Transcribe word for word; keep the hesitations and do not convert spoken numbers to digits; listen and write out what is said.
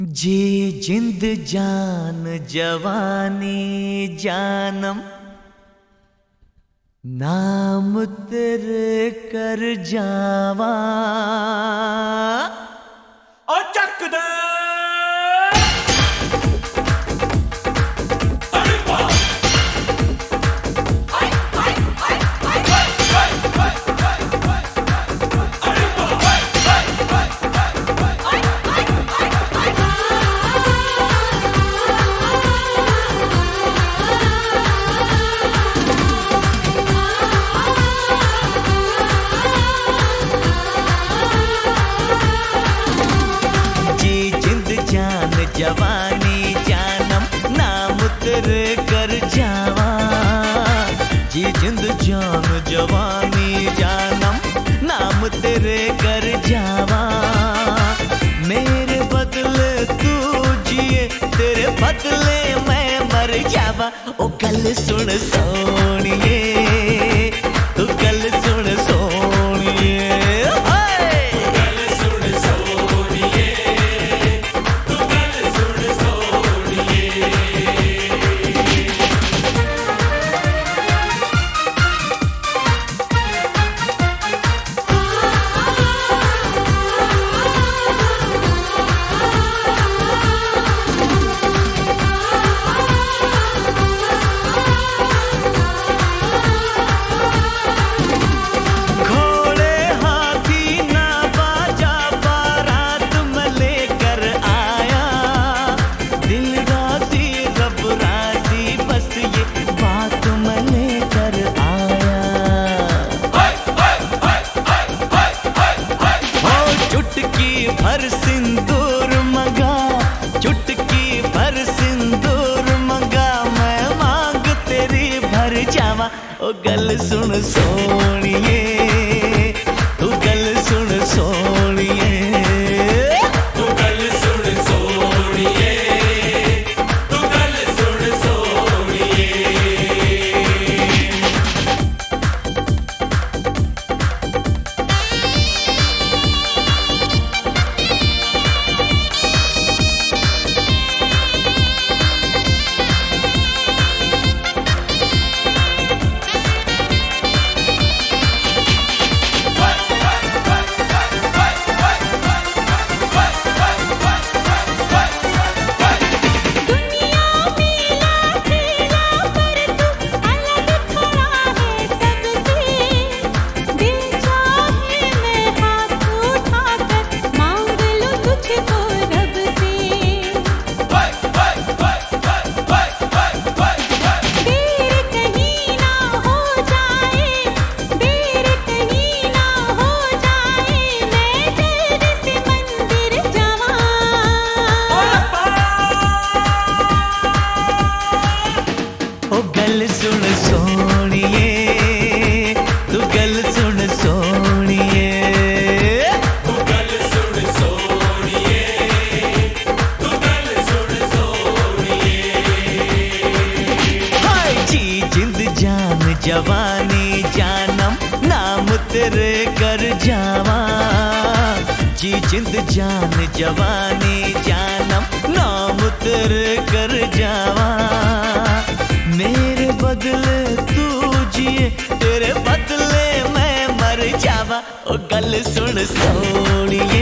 जी जिंद जान जवानी जानम नाम तेरे कर जावा और चक दे जवानी जानम नाम तेरे कर जावा जी जिंद जान जवानी जानम नाम तेरे कर जावा मेरे बदले तू जिए तेरे बदले मैं मर जावा ओ गल सुन सोनिए तू गल सुन सोनिए भर सिंदूर मंगा चुटकी भर सिंदूर मंगा मैं मांग तेरी भर जावा ओ गल सुन सोनिए तू गल सुन सोनिए तू गल सुन सोनिए तू गल सुन सोनिए गल सुन सोनिए तू गल सुन सोनिए तू गल सुन सोनिए तू गल सुन सोनिए हाय जी जिंद जान जवानी जानम नाम तेरे कर जावा जी जिंद जान जवानी जानम नाम तेरे कर जावा मेरे बदले तू जिए तेरे बदले मैं मर जावा ओ गल सुन सोनिए।